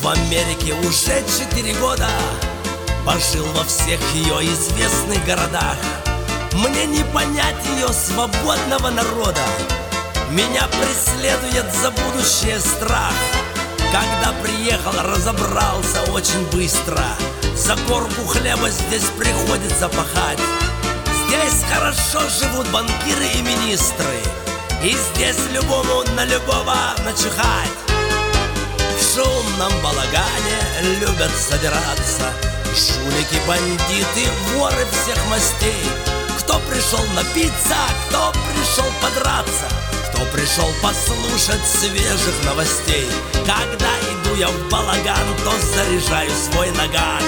в Америке уже 4 года, пожил во всех ее известных городах. Мне не понять ее свободного народа, меня преследует за будущее страх. Когда приехал, разобрался очень быстро, за корку хлеба здесь приходится пахать. Здесь хорошо живут банкиры и министры, и здесь любому на любого начихать. В шумном балагане любят собираться жулики, бандиты, воры всех мастей. Кто пришел напиться, кто пришел подраться, кто пришел послушать свежих новостей. Когда иду я в балаган, то заряжаю свой наган.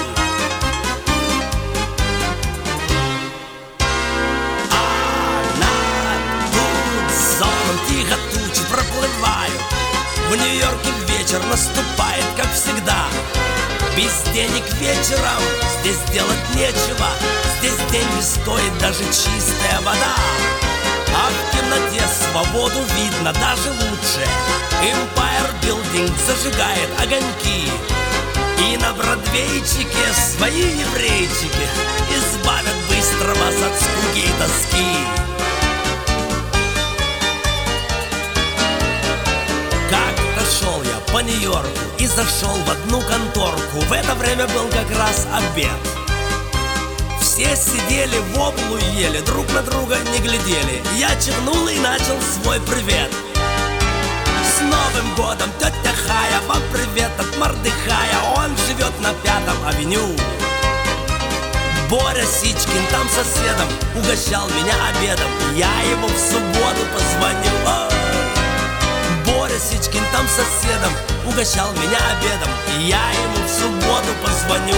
А над Гудзоном тихо тучи проплывают. В Нью-Йорке вечер наступает, как всегда. Без денег вечером здесь делать нечего. Здесь деньги стоит даже чистая вода. А в темноте свободу видно даже лучше. Empire Building зажигает огоньки, и на Бродвейчике свои еврейчики избавят быстро вас от скуки и тоски. Как-то шел я по Нью-Йорку и зашел в одну конторку. В это время был как раз обед. Все сидели в облу и ели, друг на друга не глядели. Я чихнул и начал свой привет. С Новым годом, тетя Хая, вам привет от Мордыхая. Он живет на 5-м авеню. Боря Сичкин там соседом угощал меня обедом. Я ему в субботу позвоню. Боря Сичкин там соседом угощал меня обедом. Я ему в субботу позвоню.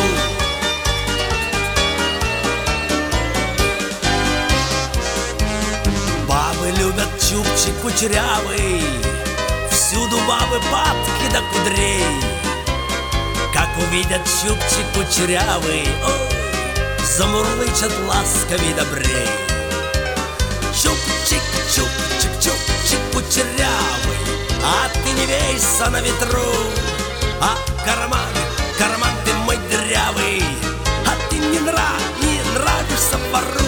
Бабы любят чубчик кучерявый, всюду бабы падки до кудрей. Как увидят чубчик кучерявый, ой, замурлычат ласковей добрей. Чубчик, чубчик, чубчик кучерявый, а ты не вейся на ветру. А карман, карман ты мой дырявый, а ты не нравишься вору.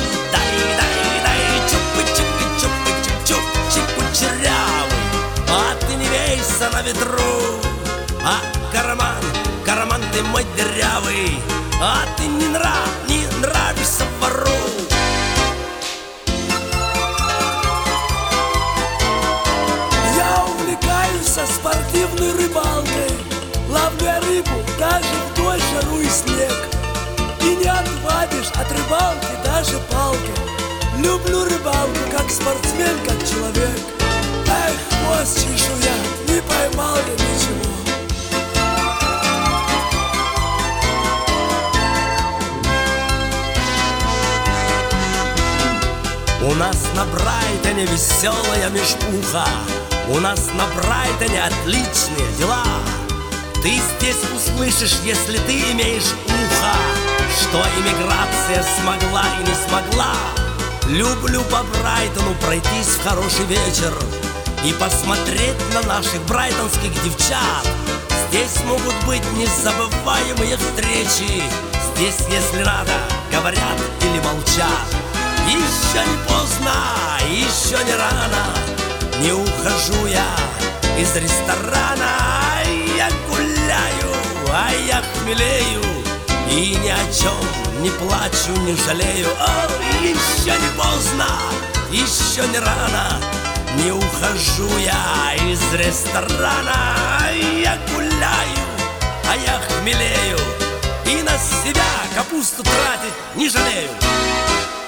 На ветру, а карман, карман ты мой дырявый, а ты не нравишься вору. Я увлекаюсь спортивной рыбалкой, ловлю я рыбу даже в дождь, жару и снег. И не отвадишь от рыбалки даже палкой. Люблю рыбалку как спортсмен, как человек. Эх, хвост чешу я, не поймал я ничего. У нас на Брайтоне веселая межпуха, у нас на Брайтоне отличные дела. Ты здесь услышишь, если ты имеешь ухо, что иммиграция смогла и не смогла. Люблю по Брайтону пройтись в хороший вечер и посмотреть на наших брайтонских девчат. Здесь могут быть незабываемые встречи. Здесь, если надо, говорят или молчат. Еще не поздно, еще не рано, не ухожу я из ресторана. Я гуляю, а я хмелею, и ни о чем не плачу, не жалею. О, еще не поздно, еще не рано, не ухожу я из ресторана. Я гуляю, а я хмелею, и на себя капусту тратить не жалею.